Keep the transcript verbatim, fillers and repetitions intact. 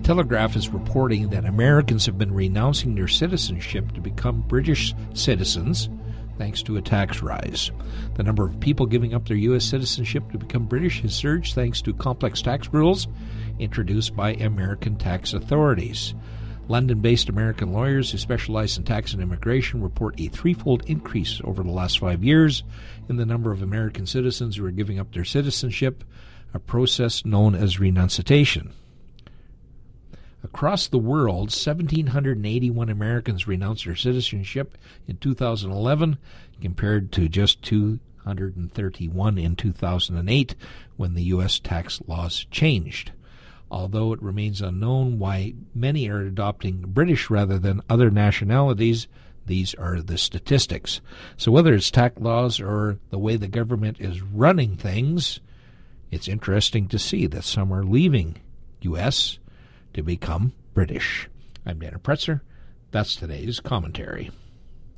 Telegraph is reporting that Americans have been renouncing their citizenship to become British citizens thanks to a tax rise. The number of people giving up their U S citizenship to become British has surged thanks to complex tax rules introduced by American tax authorities. London-based American lawyers who specialize in tax and immigration report a threefold increase over the last five years in the number of American citizens who are giving up their citizenship, a process known as renunciation. Across the world, one thousand seven hundred eighty-one Americans renounced their citizenship in two thousand eleven, compared to just two hundred thirty-one in two thousand eight, when the U S tax laws changed. Although it remains unknown why many are adopting British rather than other nationalities, these are the statistics. So whether it's tax laws or the way the government is running things, it's interesting to see that some are leaving U S to become British. I'm Dana Pretzer. That's today's commentary.